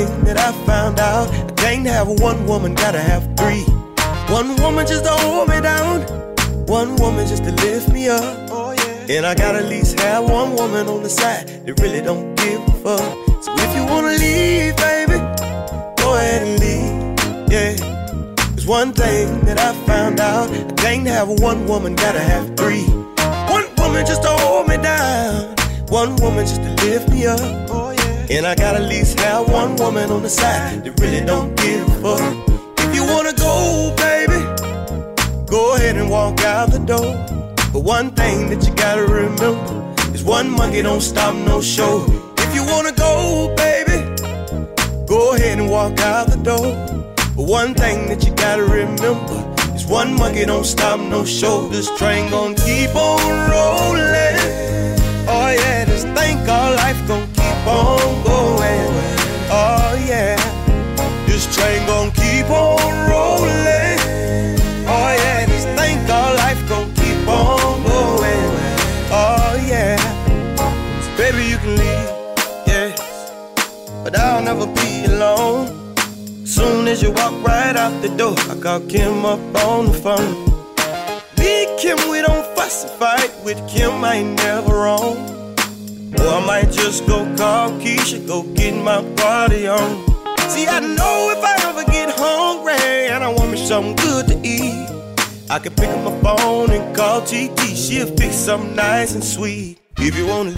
thing that I found out, I can't have one woman, gotta have three. One woman just to hold me down, one woman just to lift me up. Oh yeah. And I gotta at least have one woman on the side that really don't give a fuck. So if you wanna leave, baby, go ahead and leave. Yeah. There's one thing that I found out, I can't have one woman, gotta have three. One woman just to hold me down, one woman just to lift me up. Oh yeah. And I gotta at least have one woman on the side that really don't give a fuck. If you wanna go, baby, go ahead and walk out the door. But one thing that you gotta remember is one monkey don't stop no show. If you wanna go, baby, go ahead and walk out the door. But one thing that you gotta remember is one monkey don't stop no show. This train gon' keep on rolling. Oh yeah, just think our life gon' keep on going. Oh yeah, this train gon' keep on rolling. Oh yeah, just think our life gon' keep on going. Oh yeah, so baby you can leave, yeah, but I'll never be alone. Soon as you walk right out the door, I call Kim up on the phone. Me and Kim, we don't fuss and fight. With Kim, I ain't never wrong. Or I might just go call Keisha, go get my party on. See, I know if I ever get hungry and I want me something good to eat, I can pick up my phone and call TT. She'll fix something nice and sweet. If you wanna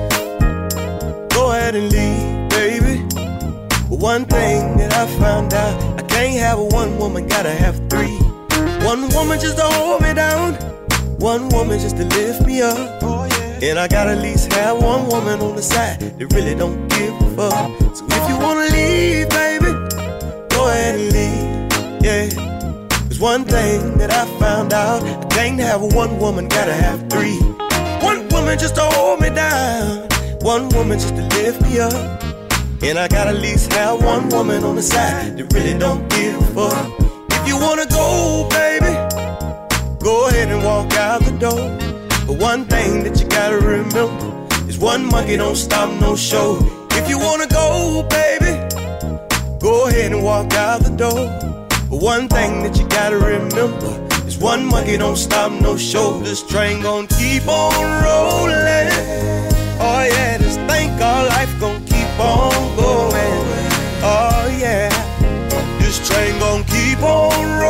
leave, go ahead and leave, baby. But one thing that I found out, I can't have one woman, gotta have three. One woman just to hold me down, one woman just to lift me up. Oh, yeah. And I gotta at least have one woman on the side that really don't give a fuck. So if you wanna leave, baby, go ahead and leave, yeah. There's one thing that I found out, I can't have one woman, gotta have three. One woman just to hold me down, one woman just to lift me up. And I gotta at least have one woman on the side that really don't give a fuck. If you wanna go, baby, go ahead and walk out the door. But one thing that you gotta remember is one monkey don't stop no show. If you wanna go, baby, go ahead and walk out the door. But one thing that you gotta remember is one monkey don't stop no show. This train gon' keep on rolling. Oh yeah, just think our life gon' keep on going. Oh yeah, this train gon' keep on rolling.